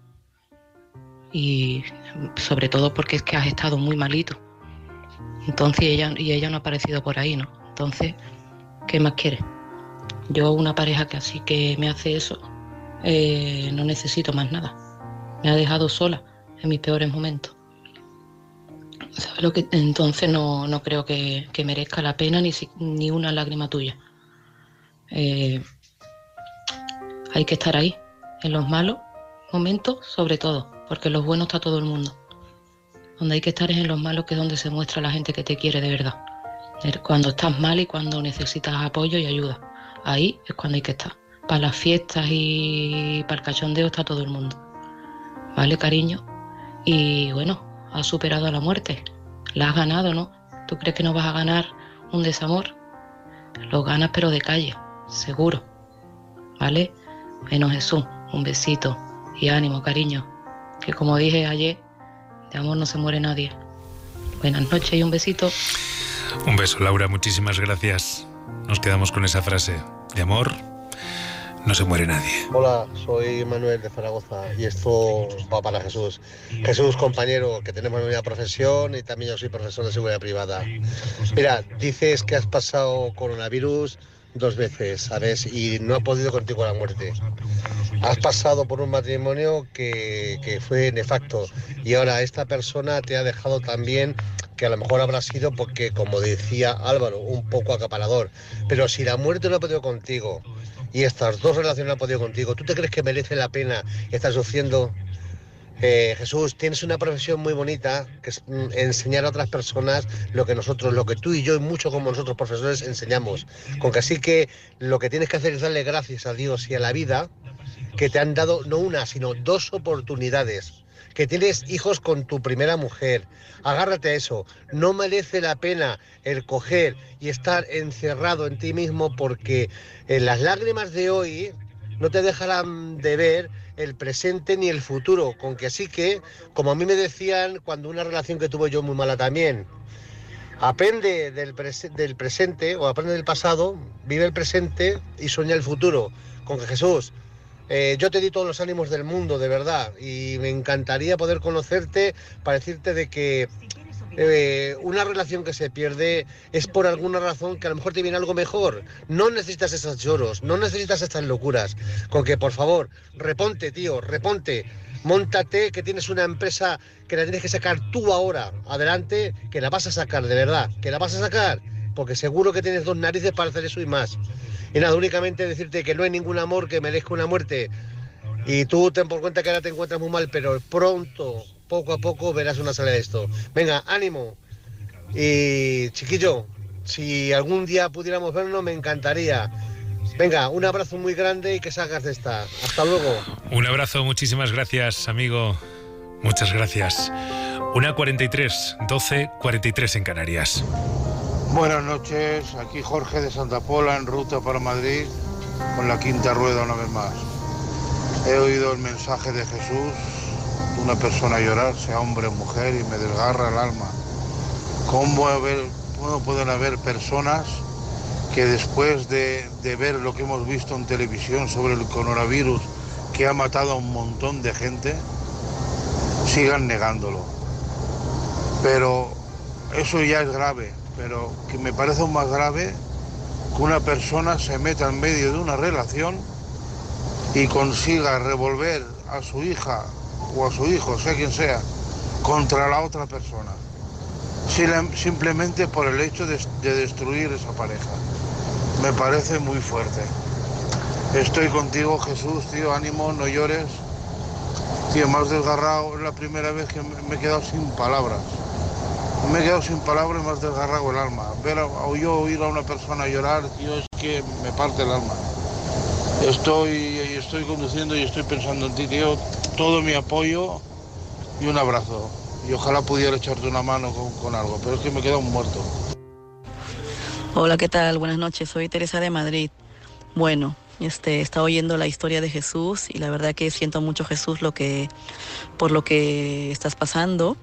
Y sobre todo porque es que has estado muy malito. Entonces ella, y ella no ha aparecido por ahí, ¿no? Entonces, ¿qué más quieres? Yo, una pareja que así que me hace eso, eh, no necesito más nada. Me ha dejado sola en mis peores momentos. ¿Sabes lo que? Entonces no, no creo que, que merezca la pena ni, si, ni una lágrima tuya. Eh, hay que estar ahí, en los malos momentos sobre todo, porque en los buenos está todo el mundo. Donde hay que estar es en los malos, que es donde se muestra la gente que te quiere de verdad. Cuando estás mal y cuando necesitas apoyo y ayuda. Ahí es cuando hay que estar. Para las fiestas y para el cachondeo está todo el mundo. ¿Vale, cariño? Y bueno, has superado a la muerte. La has ganado, ¿no? ¿Tú crees que no vas a ganar un desamor? Lo ganas, pero de calle, seguro. ¿Vale? Bueno, Jesús, un besito y ánimo, cariño, que como dije ayer, de amor no se muere nadie. Buenas noches y un besito. Un beso, Laura, muchísimas gracias. Nos quedamos con esa frase, de amor no se muere nadie. Hola, soy Manuel de Zaragoza y esto va para Jesús. Jesús, compañero, que tenemos la misma profesión y también yo soy profesor de seguridad privada. Mira, dices que has pasado coronavirus dos veces, ¿sabes? Y no ha podido contigo la muerte. Has pasado por un matrimonio que, que fue nefasto y ahora esta persona te ha dejado también, que a lo mejor habrá sido porque, como decía Álvaro, un poco acaparador. Pero si la muerte no ha podido contigo y estas dos relaciones no han podido contigo, ¿tú te crees que merece la pena estar sufriendo? Eh, Jesús, tienes una profesión muy bonita, que es mm, enseñar a otras personas lo que nosotros, lo que tú y yo y muchos como nosotros profesores enseñamos. Con que así que lo que tienes que hacer es darle gracias a Dios y a la vida que te han dado no una, sino dos oportunidades. Que tienes hijos con tu primera mujer. Agárrate a eso. No merece la pena el coger y estar encerrado en ti mismo, porque en las lágrimas de hoy no te dejarán de ver el presente ni el futuro. Con que así que, como a mí me decían cuando una relación que tuve yo muy mala también, aprende del, pres- del presente o aprende del pasado, vive el presente y sueña el futuro. Con que Jesús, Eh, yo te di todos los ánimos del mundo, de verdad, y me encantaría poder conocerte para decirte de que eh, una relación que se pierde es por alguna razón que a lo mejor te viene algo mejor. No necesitas esos lloros, no necesitas estas locuras. Con que, por favor, reponte, tío, reponte. Móntate, que tienes una empresa que la tienes que sacar tú ahora, adelante, que la vas a sacar, de verdad, que la vas a sacar, porque seguro que tienes dos narices para hacer eso y más. Y nada, únicamente decirte que no hay ningún amor que merezca una muerte. Y tú ten por cuenta que ahora te encuentras muy mal, pero pronto, poco a poco, verás una salida de esto. Venga, ánimo. Y chiquillo, si algún día pudiéramos vernos, me encantaría. Venga, un abrazo muy grande y que salgas de esta. Hasta luego. Un abrazo, muchísimas gracias, amigo. Muchas gracias. una cuarenta y tres, doce cuarenta y tres en Canarias. Buenas noches, aquí Jorge de Santa Pola en ruta para Madrid con la quinta rueda una vez más. He oído el mensaje de Jesús, una persona llorar, sea hombre o mujer, y me desgarra el alma. ¿Cómo, haber, cómo pueden haber personas que después de, de ver lo que hemos visto en televisión sobre el coronavirus, que ha matado a un montón de gente, sigan negándolo? Pero eso ya es grave. Pero que me parece aún más grave que una persona se meta en medio de una relación y consiga revolver a su hija o a su hijo, sea quien sea, contra la otra persona, simplemente por el hecho de, de destruir esa pareja. Me parece muy fuerte. Estoy contigo, Jesús, tío, ánimo, no llores. Tío, me has desgarrado, es la primera vez que me he quedado sin palabras. Me he quedado sin palabras y me has desgarrado el alma. Ver a, o yo oír a una persona llorar, tío, es que me parte el alma. Estoy, estoy conduciendo y estoy pensando en ti, tío. Todo mi apoyo y un abrazo. Y ojalá pudiera echarte una mano con, con algo, pero es que me he quedado muerto. Hola, ¿qué tal? Buenas noches, soy Teresa de Madrid. Bueno, este, estaba oyendo la historia de Jesús y la verdad que siento mucho, Jesús, lo que, por lo que estás pasando.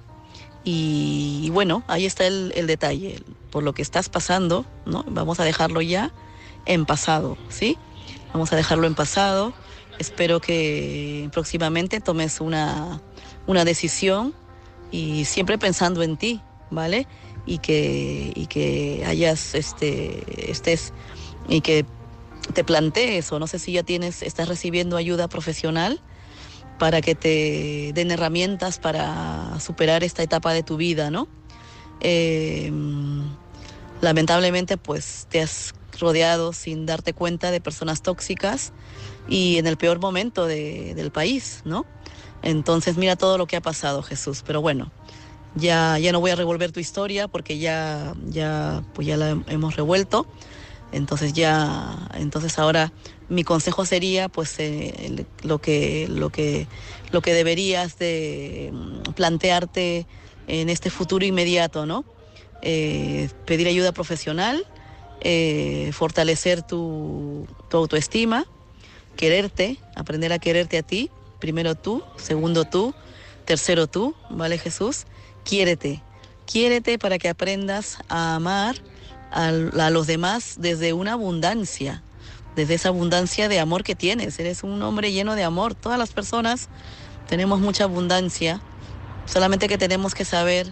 Y, y bueno, ahí está el, el detalle, por lo que estás pasando, ¿no? Vamos a dejarlo ya en pasado, ¿sí? Vamos a dejarlo en pasado. Espero que próximamente tomes una, una decisión y siempre pensando en ti, ¿vale? Y que, y que hayas, este, estés, y que te plantees, o no sé si ya tienes, estás recibiendo ayuda profesional para que te den herramientas para superar esta etapa de tu vida, ¿no? Eh, lamentablemente, pues, te has rodeado sin darte cuenta de personas tóxicas y en el peor momento de, del país, ¿no? Entonces, mira todo lo que ha pasado, Jesús. Pero bueno, ya, ya no voy a revolver tu historia porque ya, ya, pues ya la hemos revuelto. Entonces ya, entonces ahora mi consejo sería, pues, eh, lo que, lo que, lo que deberías de plantearte en este futuro inmediato, ¿no? Eh, pedir ayuda profesional, eh, fortalecer tu, tu autoestima, quererte, aprender a quererte a ti, primero tú, segundo tú, tercero tú, ¿vale, Jesús? Quiérete, quiérete para que aprendas a amar a, a los demás desde una abundancia, desde esa abundancia de amor que tienes. Eres un hombre lleno de amor. Todas las personas tenemos mucha abundancia, solamente que tenemos que saber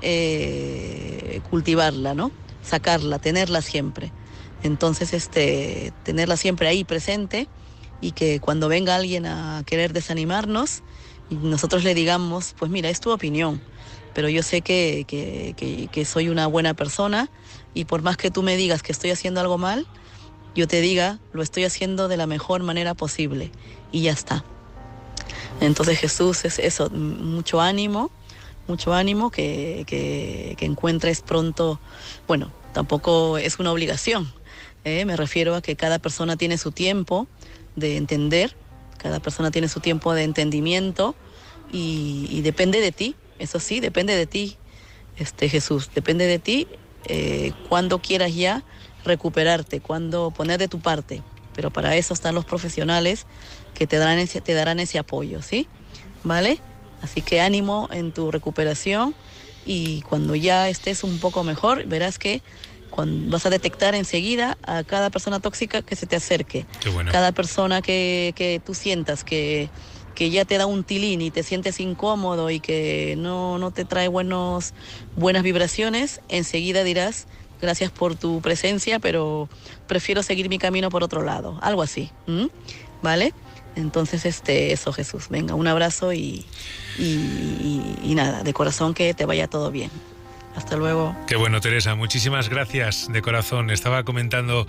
eh, cultivarla, ¿no? Sacarla, tenerla siempre. Entonces, este, tenerla siempre ahí presente, y que cuando venga alguien a querer desanimarnos, y nosotros le digamos, pues mira, es tu opinión, pero yo sé que, que, que, que soy una buena persona, y por más que tú me digas que estoy haciendo algo mal, yo te diga, lo estoy haciendo de la mejor manera posible, y ya está. Entonces, Jesús, es eso, mucho ánimo, mucho ánimo, que, que, que encuentres pronto, bueno, tampoco es una obligación, ¿eh? Me refiero a que cada persona tiene su tiempo de entender, cada persona tiene su tiempo de entendimiento, y, y depende de ti, eso sí, depende de ti, este, Jesús, depende de ti eh, cuando quieras ya recuperarte, cuando poner de tu parte, pero para eso están los profesionales que te darán ese, te darán ese apoyo, ¿sí? ¿Vale? Así que ánimo en tu recuperación, y cuando ya estés un poco mejor, verás que cuando vas a detectar enseguida a cada persona tóxica que se te acerque. Qué bueno. Cada persona que, que tú sientas que, que ya te da un tilín y te sientes incómodo y que no, no te trae buenos, buenas vibraciones, enseguida dirás, gracias por tu presencia, pero prefiero seguir mi camino por otro lado. Algo así, ¿m? ¿Vale? Entonces, este, eso, Jesús. Venga, un abrazo y, y, y, y nada, de corazón, que te vaya todo bien. Hasta luego. Qué bueno, Teresa, muchísimas gracias de corazón. Estaba comentando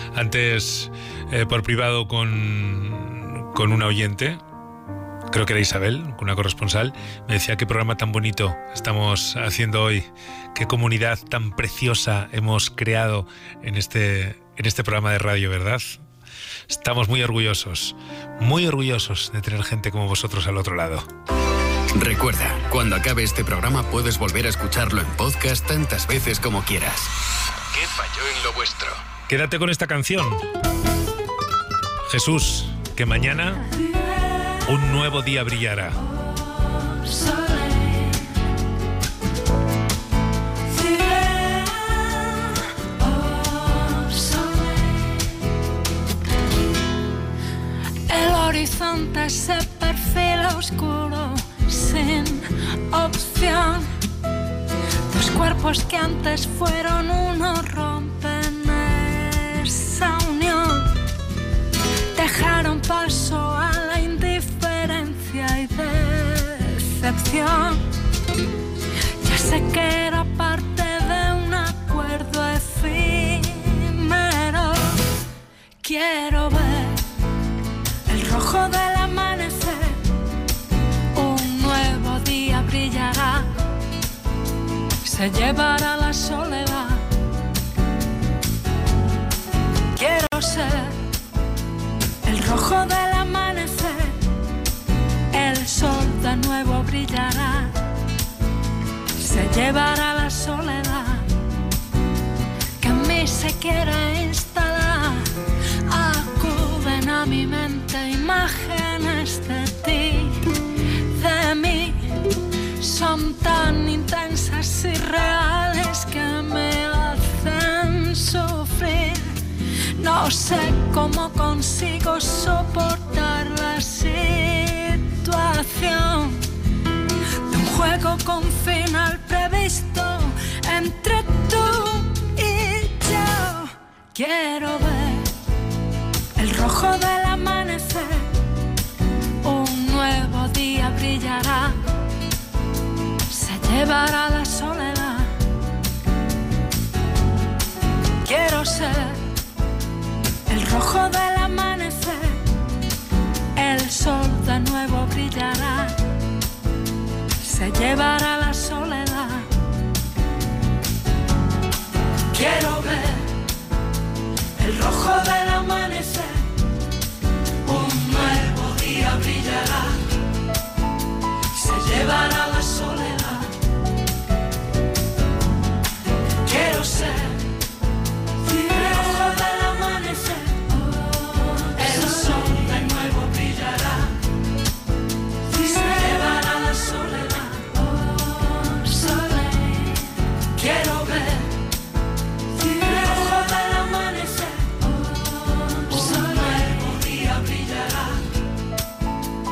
antes eh, por privado con, con una oyente, creo que era Isabel, una corresponsal, me decía qué programa tan bonito estamos haciendo hoy, qué comunidad tan preciosa hemos creado en este, en este programa de radio, ¿verdad? Estamos muy orgullosos, muy orgullosos de tener gente como vosotros al otro lado. Recuerda, cuando acabe este programa puedes volver a escucharlo en podcast tantas veces como quieras. ¿Qué falló en lo vuestro? Quédate con esta canción. Jesús, que mañana un nuevo día brillará. El horizonte se perfila oscuro, sin opción. Dos cuerpos que antes fueron uno rompen esa unión. Dejaron paso a la indiferencia y decepción. Ya sé que era parte de un acuerdo efímero. Quiero ver el rojo del amanecer. Un nuevo día brillará. Se llevará la soledad. Quiero ser el rojo del amanecer. El sol de nuevo brillará. Se llevará la soledad que en mí se quiere instalar. Acuden a mi mente imágenes de ti, de mí. Son tan intensas y reales que me hacen sufrir. No sé cómo consigo soportar la situación de un juego con final previsto entre tú y yo. Quiero ver el rojo del amanecer. Un nuevo día brillará. Se llevará la soledad. Quiero ser el rojo del amanecer. El sol de nuevo brillará. Se llevará la soledad. Quiero ver el rojo del amanecer. Un nuevo día brillará. Se llevará la soledad. Quiero ser el rojo del amanecer. El sol de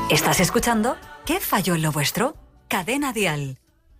¿Estás escuchando? ¿Qué falló en lo vuestro? Cadena Dial.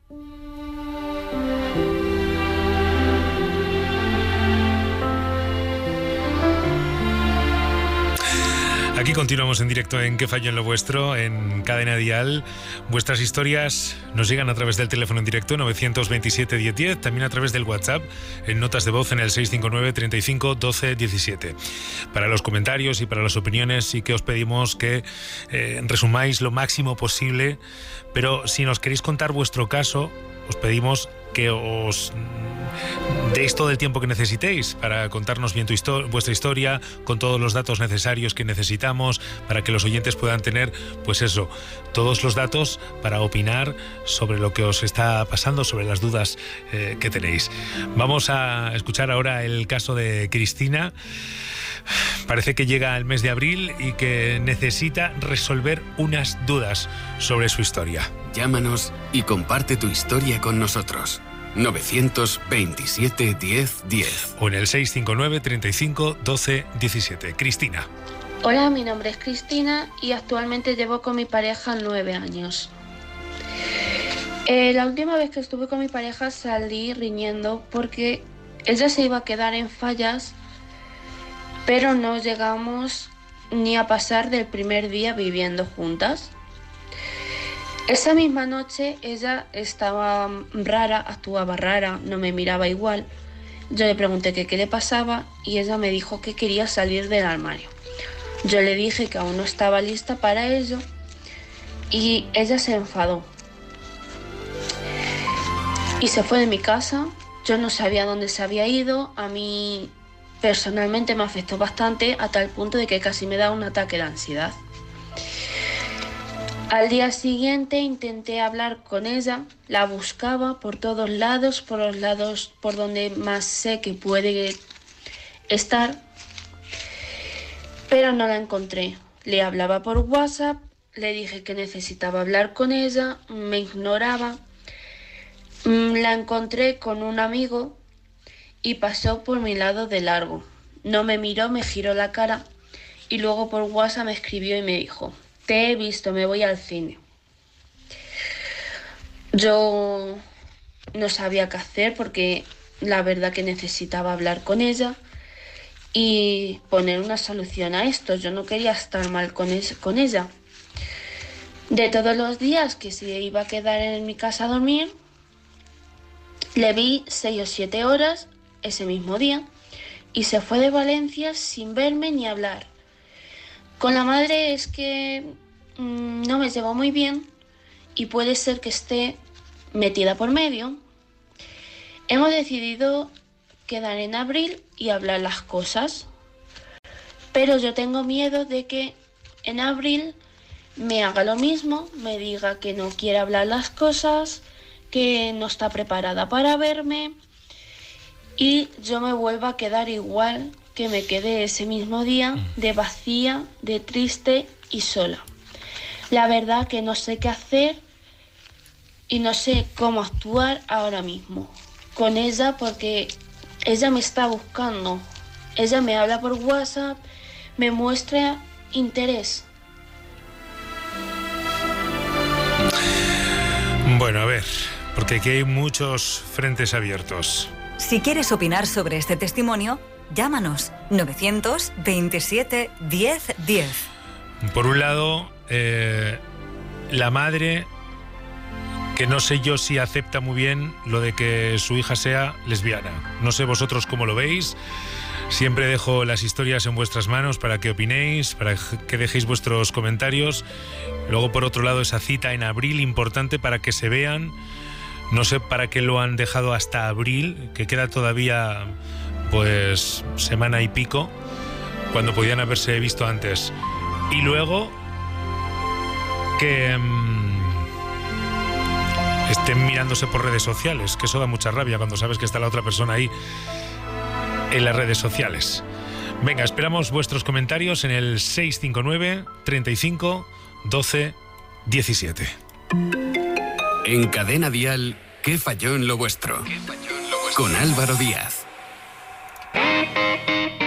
Aquí continuamos en directo en ¿Qué falló en lo vuestro? En Cadena Dial. Vuestras historias nos llegan a través del teléfono en directo novecientos veintisiete diez diez, también a través del WhatsApp en notas de voz en el seiscientos cincuenta y nueve treinta y cinco doce diecisiete. Para los comentarios y para las opiniones sí que os pedimos que eh, resumáis lo máximo posible, pero si nos queréis contar vuestro caso, os pedimos que os deis todo el tiempo que necesitéis para contarnos bien tu histo- vuestra historia, con todos los datos necesarios que necesitamos, para que los oyentes puedan tener, pues eso, todos los datos para opinar sobre lo que os está pasando, sobre las dudas eh, que tenéis. Vamos a escuchar ahora el caso de Cristina. Parece que llega el mes de abril y que necesita resolver unas dudas sobre su historia. Llámanos y comparte tu historia con nosotros. novecientos veintisiete diez diez. O en el seiscientos cincuenta y nueve treinta y cinco doce diecisiete. Cristina. Hola, mi nombre es Cristina y actualmente llevo con mi pareja nueve años. Eh, la última vez que estuve con mi pareja salí riñendo porque ella se iba a quedar en Fallas, pero no llegamos ni a pasar del primer día viviendo juntas. Esa misma noche ella estaba rara, actuaba rara, no me miraba igual. Yo le pregunté que qué le pasaba y ella me dijo que quería salir del armario. Yo le dije que aún no estaba lista para ello y ella se enfadó. Y se fue de mi casa. Yo no sabía dónde se había ido. A mí personalmente me afectó bastante a tal punto de que casi me da un ataque de ansiedad. Al día siguiente intenté hablar con ella, la buscaba por todos lados, por los lados por donde más sé que puede estar, pero no la encontré. Le hablaba por WhatsApp, le dije que necesitaba hablar con ella, me ignoraba. La encontré con un amigo y pasó por mi lado de largo. No me miró, me giró la cara y luego por WhatsApp me escribió y me dijo: te he visto, me voy al cine. Yo no sabía qué hacer porque la verdad que necesitaba hablar con ella y poner una solución a esto. Yo no quería estar mal con, es- con ella. De todos los días que se iba a quedar en mi casa a dormir, le vi seis o siete horas ese mismo día y se fue de Valencia sin verme ni hablar. Con la madre es que mmm, no me llevo muy bien y puede ser que esté metida por medio. Hemos decidido quedar en abril y hablar las cosas, pero yo tengo miedo de que en abril me haga lo mismo, me diga que no quiere hablar las cosas, que no está preparada para verme y yo me vuelva a quedar igual que me quedé ese mismo día, de vacía, de triste y sola. La verdad que no sé qué hacer y no sé cómo actuar ahora mismo con ella porque ella me está buscando. Ella me habla por WhatsApp, me muestra interés. Bueno, a ver, porque aquí hay muchos frentes abiertos. Si quieres opinar sobre este testimonio, llámanos novecientos veintisiete diez diez. Por un lado, eh, la madre, que no sé yo si acepta muy bien lo de que su hija sea lesbiana. No sé vosotros cómo lo veis. Siempre dejo las historias en vuestras manos para que opinéis, para que dejéis vuestros comentarios. Luego, por otro lado, esa cita en abril, importante para que se vean. No sé para qué lo han dejado hasta abril, que queda todavía pues semana y pico, cuando podían haberse visto antes. Y luego que mmm, estén mirándose por redes sociales, que eso da mucha rabia cuando sabes que está la otra persona ahí en las redes sociales. Venga, esperamos vuestros comentarios en el seiscientos cincuenta y nueve treinta y cinco doce diecisiete. En Cadena Dial, ¿qué falló en lo vuestro? Con Álvaro Díaz.